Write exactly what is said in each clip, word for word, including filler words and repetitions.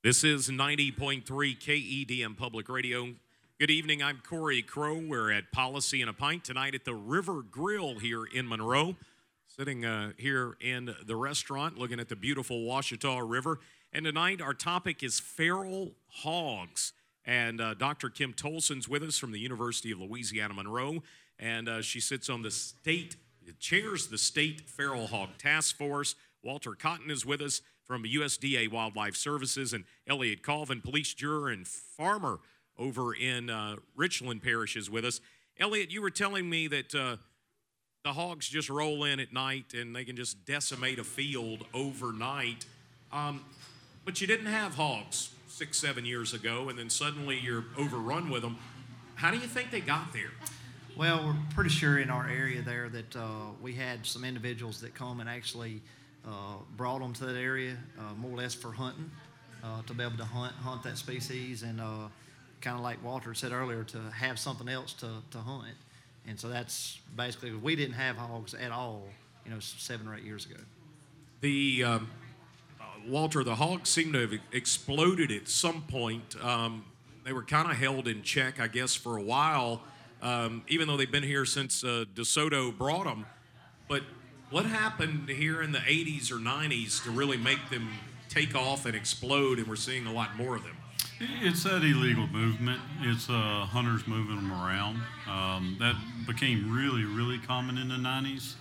This is ninety point three K E D M Public Radio. Good evening, I'm Corey Crow. We're at Policy and a Pint tonight at the River Grill here in Monroe. Sitting uh, here in the restaurant looking at the beautiful Ouachita River. And tonight our topic is feral hogs. And uh, Doctor Kim Tolson's with us from the University of Louisiana Monroe. And uh, she sits on the state, chairs the State Feral Hog Task Force. Walter Cotton is with us from U S D A Wildlife Services, and Elliot Colvin, police juror and farmer over in uh, Richland Parish, is with us. Elliot, you were telling me that uh, the hogs just roll in at night and they can just decimate a field overnight. Um, but you didn't have hogs six, seven years ago, and then suddenly you're overrun with them. How do you think they got there? Well, we're pretty sure in our area there that uh, we had some individuals that come and actually uh, brought them to that area uh, more or less for hunting, uh, to be able to hunt hunt that species, and uh, kind of like Walter said earlier, to have something else to, to hunt. And so that's basically, we didn't have hogs at all, you know, seven or eight years ago. The um, uh, Walter, the hogs seem to have exploded at some point. Um, they were kind of held in check, I guess, for a while, um, even though they've been here since uh, DeSoto brought them. But what happened here in the eighties or nineties to really make them take off and explode, and we're seeing a lot more of them? It's that illegal movement. It's uh, hunters moving them around. Um, that became really, really common in the nineties.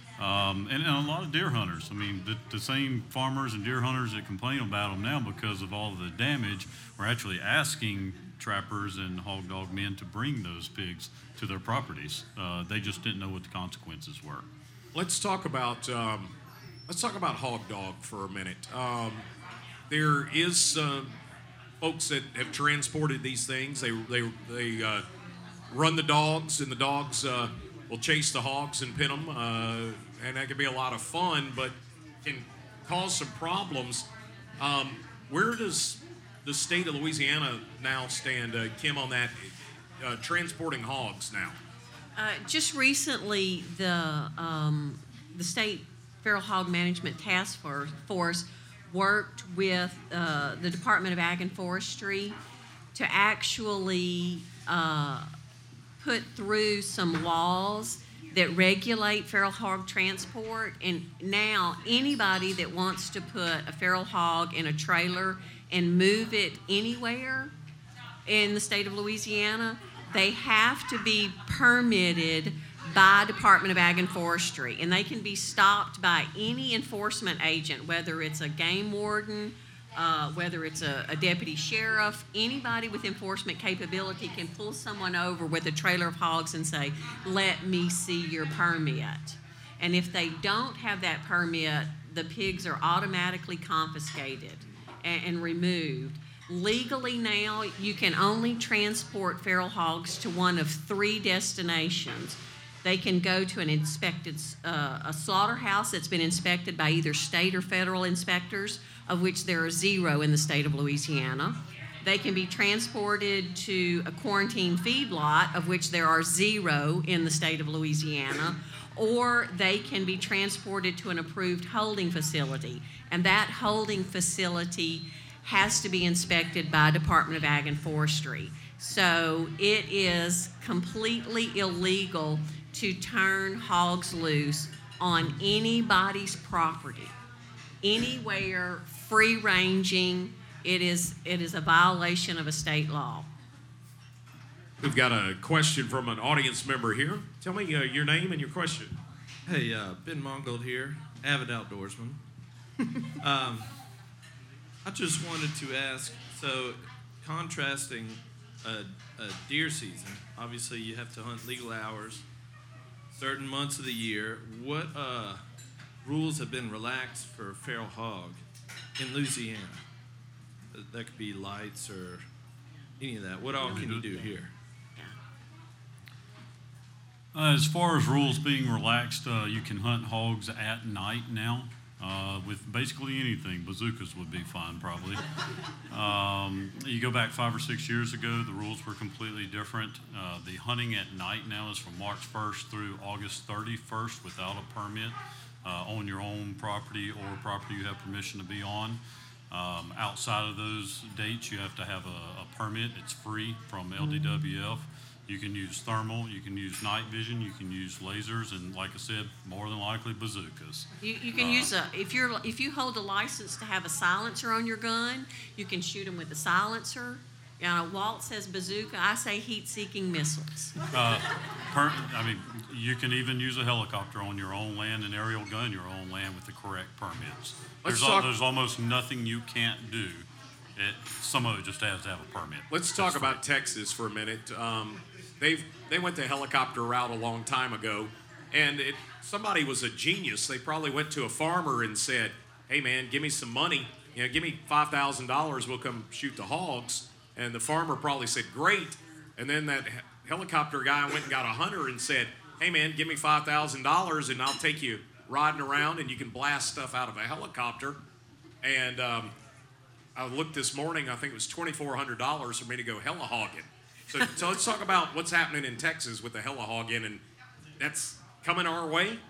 Um, and, and a lot of deer hunters. I mean, the, the same farmers and deer hunters that complain about them now because of all of the damage were actually asking trappers and hog dog men to bring those pigs to their properties. Uh, they just didn't know what the consequences were. Let's talk about um, let's talk about hog dog for a minute. Um, there is uh, folks that have transported these things. They they they uh, run the dogs, and the dogs uh, will chase the hogs and pin them, uh, and that can be a lot of fun, but can cause some problems. Um, where does the state of Louisiana now stand, uh, Kim, on that, uh, transporting hogs now? Uh, just recently, the um, the State Feral Hog Management Task Force worked with uh, the Department of Ag and Forestry to actually uh, put through some laws that regulate feral hog transport. And now anybody that wants to put a feral hog in a trailer and move it anywhere in the state of Louisiana, they have to be permitted by Department of Ag and Forestry, and they can be stopped by any enforcement agent, whether it's a game warden, uh, whether it's a, a deputy sheriff. Anybody with enforcement capability can pull someone over with a trailer of hogs and say, "Let me see your permit." And if they don't have that permit, the pigs are automatically confiscated and, and removed. Legally now, you can only transport feral hogs to one of three destinations. They can go to an inspected, uh, a slaughterhouse that's been inspected by either state or federal inspectors, of which there are zero in the state of Louisiana. They can be transported to a quarantine feedlot, of which there are zero in the state of Louisiana, or they can be transported to an approved holding facility, and that holding facility has to be inspected by Department of Ag and Forestry. So it is completely illegal to turn hogs loose on anybody's property, anywhere, free ranging. It is it is a violation of a state law. We've got a question from an audience member here. Tell me uh, your name and your question. Hey, uh, Ben Mongold here, avid outdoorsman. um, I just wanted to ask, so contrasting a, a deer season, obviously you have to hunt legal hours, certain months of the year. What uh, rules have been relaxed for feral hog in Louisiana? That could be lights or any of that. What all can you do here? Uh, as far as rules being relaxed, uh, you can hunt hogs at night now. Uh, with basically anything. Bazookas would be fine, probably. Um, you go back five or six years ago, the rules were completely different. Uh, the hunting at night now is from March first through August thirty-first without a permit uh, on your own property or property you have permission to be on. Um, outside of those dates, you have to have a, a permit. It's free from L D W F. You can use thermal, you can use night vision, you can use lasers, and like I said, more than likely bazookas. You, you can Uh, use a, if you're, if you hold a license to have a silencer on your gun, you can shoot them with a silencer. You know, Walt says bazooka, I say heat-seeking missiles. Uh, per, I mean, you can even use a helicopter on your own land, an aerial gun your own land with the correct permits. Let's There's, al- talk- there's almost nothing you can't do. It, some of it just has to have a permit. Let's talk about Texas for a minute. Um, they've they went the helicopter route a long time ago, and it, somebody was a genius. They probably went to a farmer and said, "Hey man, give me some money. You know, give me five thousand dollars. We'll come shoot the hogs." And the farmer probably said, "Great." And then that he- helicopter guy went and got a hunter and said, "Hey man, give me five thousand dollars and I'll take you riding around and you can blast stuff out of a helicopter." And um, I looked this morning, I think it was twenty-four hundred dollars for me to go hella hogging. So, so let's talk about what's happening in Texas with the hella hogging, and that's coming our way.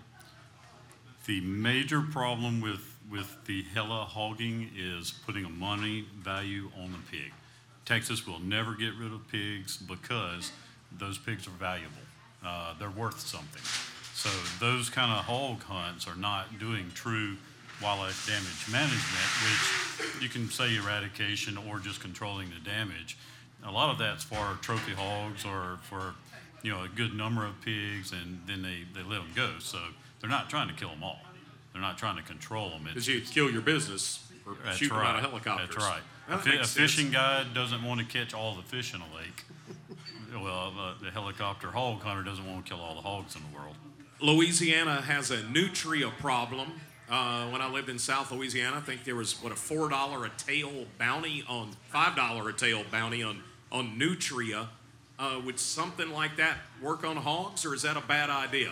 The major problem with, with the hella hogging is putting a money value on the pig. Texas will never get rid of pigs because those pigs are valuable. Uh, they're worth something. So those kind of hog hunts are not doing true wildlife damage management, which you can say eradication or just controlling the damage. A lot of that's for trophy hogs or for, you know, a good number of pigs, and then they, they let them go. So they're not trying to kill them all. They're not trying to control them. Because you kill your business for That's shooting right. out of helicopters. That's right. That a, fi- makes a sense. fishing guide doesn't want to catch all the fish in a lake. Well, the, the helicopter hog hunter doesn't want to kill all the hogs in the world. Louisiana has a nutria problem. Uh, when I lived in South Louisiana, I think there was, what, a four dollar a tail bounty on, five dollar a tail bounty on, on nutria. Uh, would something like that work on hogs, or is that a bad idea?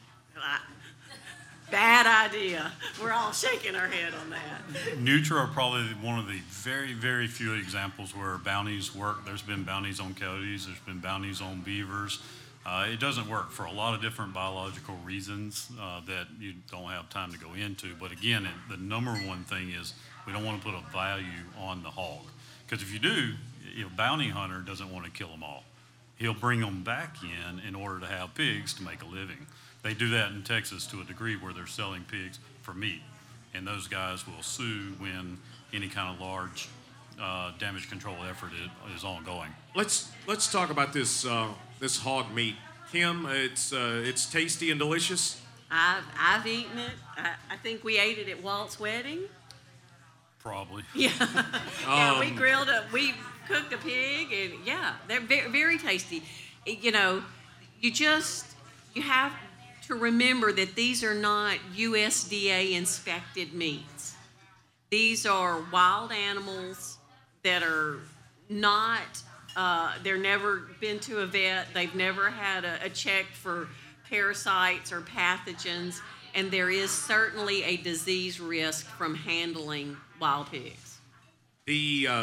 Bad idea. We're all shaking our head on that. Nutria are probably one of the very, very few examples where bounties work. There's been bounties on coyotes. There's been bounties on beavers. Uh, it doesn't work for a lot of different biological reasons uh, that you don't have time to go into. But again, it, the number one thing is we don't want to put a value on the hog. Because if you do, a bounty hunter doesn't want to kill them all. He'll bring them back in in order to have pigs to make a living. They do that in Texas to a degree where they're selling pigs for meat. And those guys will sue when any kind of large uh, damage control effort is, is ongoing. Let's let's talk about this uh, this hog meat. Kim, it's uh, it's tasty and delicious. I've, I've eaten it. I, I think we ate it at Walt's wedding. Probably. Yeah. yeah, we Um, grilled a, we cooked a pig, and yeah, they're very, very tasty. You know, you just, you have to remember that these are not U S D A inspected meats. These are wild animals that are not, uh, they're never been to a vet, they've never had a, a check for parasites or pathogens, and there is certainly a disease risk from handling wild pigs. The uh,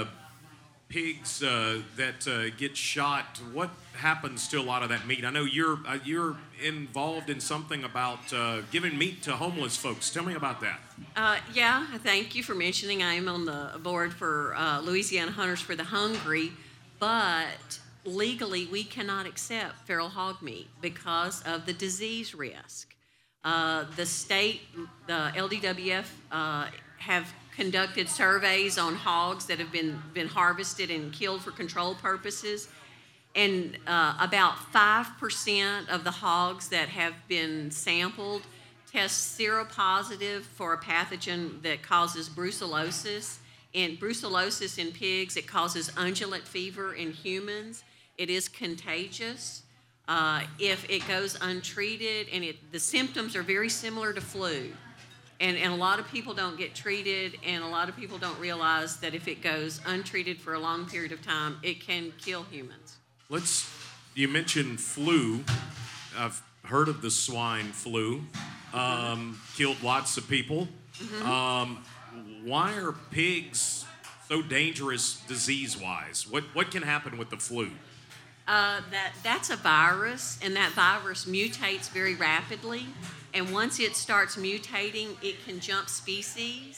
pigs uh, that uh, get shot, what happens to a lot of that meat? I know you're uh, you're involved in something about uh, giving meat to homeless folks. Tell me about that. Uh, yeah, thank you for mentioning. I am on the board for uh, Louisiana Hunters for the Hungry, but legally we cannot accept feral hog meat because of the disease risk. Uh, the state, the L D W F, uh, have conducted surveys on hogs that have been, been harvested and killed for control purposes. And uh, about five percent of the hogs that have been sampled test seropositive for a pathogen that causes brucellosis. And brucellosis in pigs, it causes undulant fever in humans. It is contagious. Uh, if it goes untreated, and it, the symptoms are very similar to flu. And, and a lot of people don't get treated, and a lot of people don't realize that if it goes untreated for a long period of time, it can kill humans. Let's. You mentioned flu. I've heard of the swine flu. Um, killed lots of people. Mm-hmm. Um, why are pigs so dangerous disease-wise? What what can happen with the flu? Uh, that that's a virus, and that virus mutates very rapidly. And once it starts mutating, it can jump species.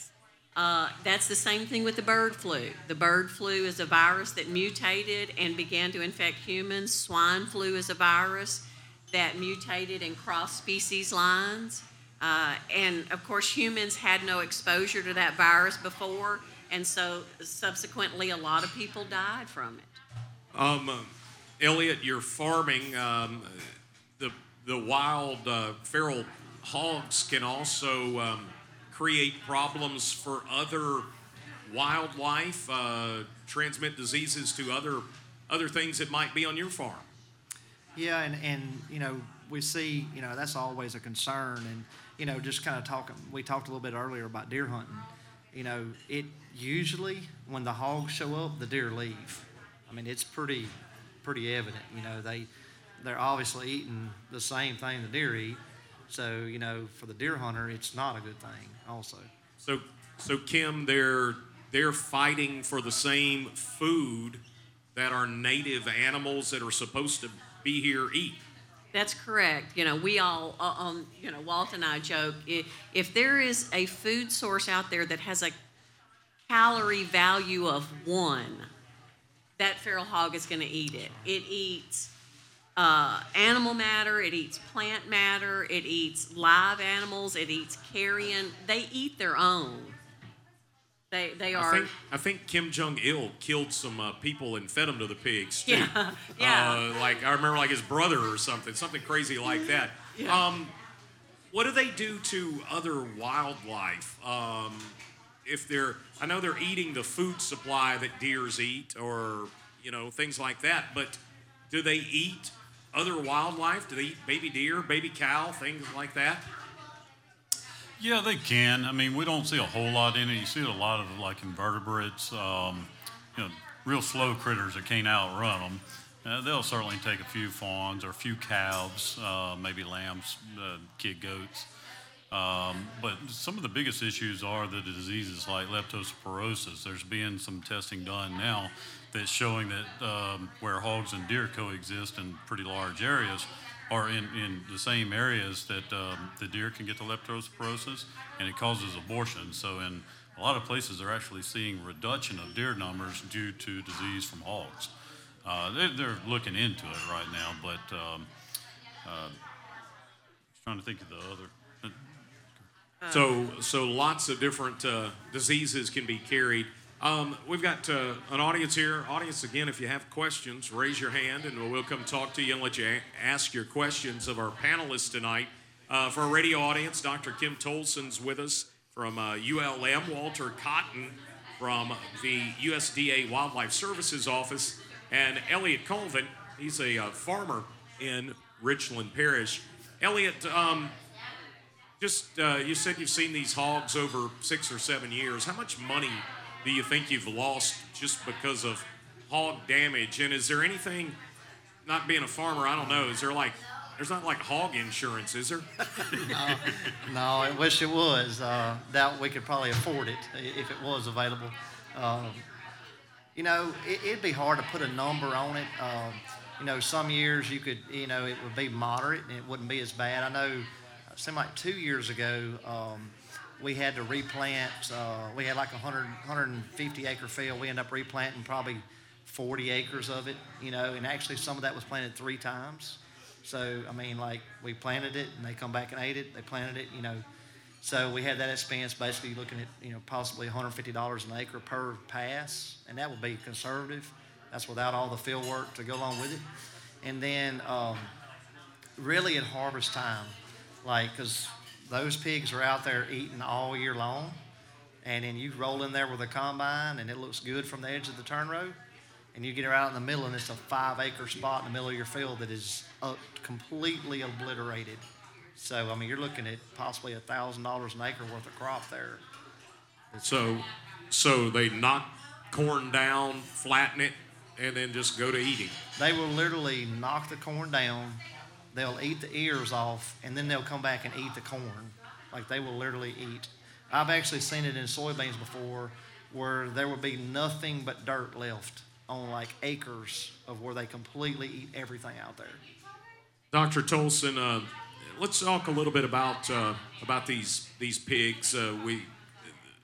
Uh, that's the same thing with the bird flu. The bird flu is a virus that mutated and began to infect humans. Swine flu is a virus that mutated and crossed species lines. Uh, and of course, humans had no exposure to that virus before, and so subsequently, a lot of people died from it. Um, uh, Elliot, you're farming. Um, the the wild uh, feral hogs can also um, create problems for other wildlife, uh, transmit diseases to other other things that might be on your farm. Yeah, and, and you know, we see, you know, that's always a concern. And, you know, just kind of talking, we talked a little bit earlier about deer hunting. You know, it usually, when the hogs show up, the deer leave. I mean, it's pretty pretty evident. You know, they, they're obviously eating the same thing the deer eat. So, you know, for the deer hunter, it's not a good thing also. So, so Kim, they're they're fighting for the same food that our native animals that are supposed to be here eat. That's correct. You know, we all, uh, um, you know, Walt and I joke, if, if there is a food source out there that has a calorie value of one, that feral hog is going to eat it. It eats uh, animal matter, it eats plant matter, it eats live animals, it eats carrion. They eat their own. They, they are. I think, I think Kim Jong-il killed some uh, people and fed them to the pigs, too. Yeah, yeah. Uh, like, I remember like his brother or something, something crazy like that. Yeah. Um, what do they do to other wildlife? Um, if they're, I know they're eating the food supply that deers eat or, you know, things like that, but do they eat other wildlife? Do they eat baby deer, baby cow, things like that? Yeah, they can. I mean, we don't see a whole lot in it. You see a lot of like invertebrates, um, you know, real slow critters that can't outrun them. Uh, they'll certainly take a few fawns or a few calves, uh, maybe lambs, uh, kid goats. Um, but some of the biggest issues are the diseases like leptospirosis. There's been some testing done now that's showing that um, where hogs and deer coexist in pretty large areas, or in, in the same areas that um, the deer can get the leptospirosis, and it causes abortion. So in a lot of places, they're actually seeing reduction of deer numbers due to disease from hogs. Uh, they're, they're looking into it right now, but um, uh, trying to think of the other. So, so lots of different uh, diseases can be carried. Um, we've got uh, an audience here. Audience, again, if you have questions, raise your hand, and we'll come talk to you and let you a- ask your questions of our panelists tonight. Uh, for our radio audience, Doctor Kim Tolson's with us from uh, U L M, Walter Cotton from the U S D A Wildlife Services Office, and Elliot Colvin. He's a uh, farmer in Richland Parish. Elliot, um, just uh, you said you've seen these hogs over six or seven years. How much money do you think you've lost just because of hog damage? And is there anything, not being a farmer, I don't know, is there like, there's not like hog insurance, is there? uh, no, I wish it was. Uh, doubt we could probably afford it if it was available. Um, you know, it, it'd be hard to put a number on it. Um, you know, some years you could, you know, it would be moderate and it wouldn't be as bad. I know, it seemed like two years ago, um, we had to replant. Uh, we had like a one hundred, one hundred fifty acre field. We ended up replanting probably forty acres of it, you know, and actually some of that was planted three times. So, I mean, like, we planted it, and they come back and ate it. They planted it, you know. So we had that expense, basically looking at, you know, possibly one hundred fifty dollars an acre per pass, and that would be conservative. That's without all the field work to go along with it. And then um, really at harvest time, like, because those pigs are out there eating all year long, and then you roll in there with a combine, and it looks good from the edge of the turn row, and you get her out in the middle, and it's a five-acre spot in the middle of your field that is uh, completely obliterated. So, I mean, you're looking at possibly one thousand dollars an acre worth of crop there. So, so they knock corn down, flatten it, and then just go to eating. They will literally knock the corn down, they'll eat the ears off, and then they'll come back and eat the corn. Like, they will literally eat. I've actually seen it in soybeans before where there would be nothing but dirt left on, like, acres of where they completely eat everything out there. Doctor Tolson, uh, let's talk a little bit about uh, about these these pigs. Uh, we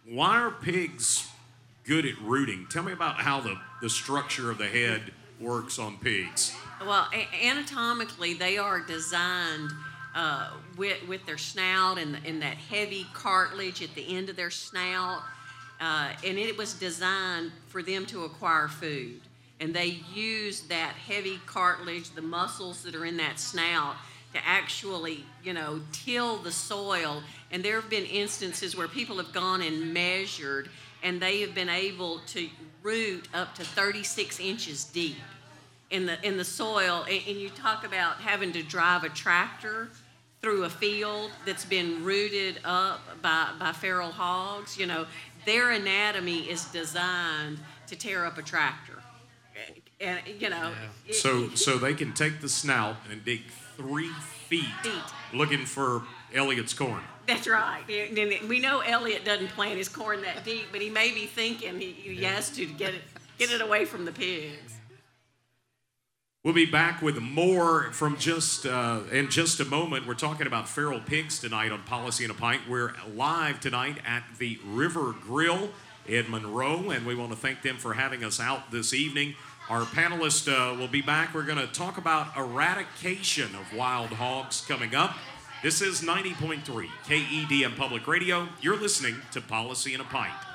why are pigs good at rooting? Tell me about how the, the structure of the head works on pigs. Well, a- anatomically, they are designed uh, with, with their snout and, and that heavy cartilage at the end of their snout. Uh, and it was designed for them to acquire food. And they use that heavy cartilage, the muscles that are in that snout, to actually, you know, till the soil. And there have been instances where people have gone and measured, and they have been able to root up to thirty-six inches deep in the in the soil. And, and you talk about having to drive a tractor through a field that's been rooted up by, by feral hogs. You know, their anatomy is designed to tear up a tractor. And, you know, it- So so they can take the snout and dig three feet, Feet. looking for Elliot's corn. That's right. And and we know Elliot doesn't plant his corn that deep, but he may be thinking he, he has to get it get it away from the pigs. We'll be back with more from just uh, in just a moment. We're talking about feral pigs tonight on Policy and a Pint. We're live tonight at the River Grill in Monroe, and we want to thank them for having us out this evening. Our panelists uh, will be back. We're going to talk about eradication of wild hogs coming up. This is ninety point three K E D M Public Radio. You're listening to Policy and a Pint.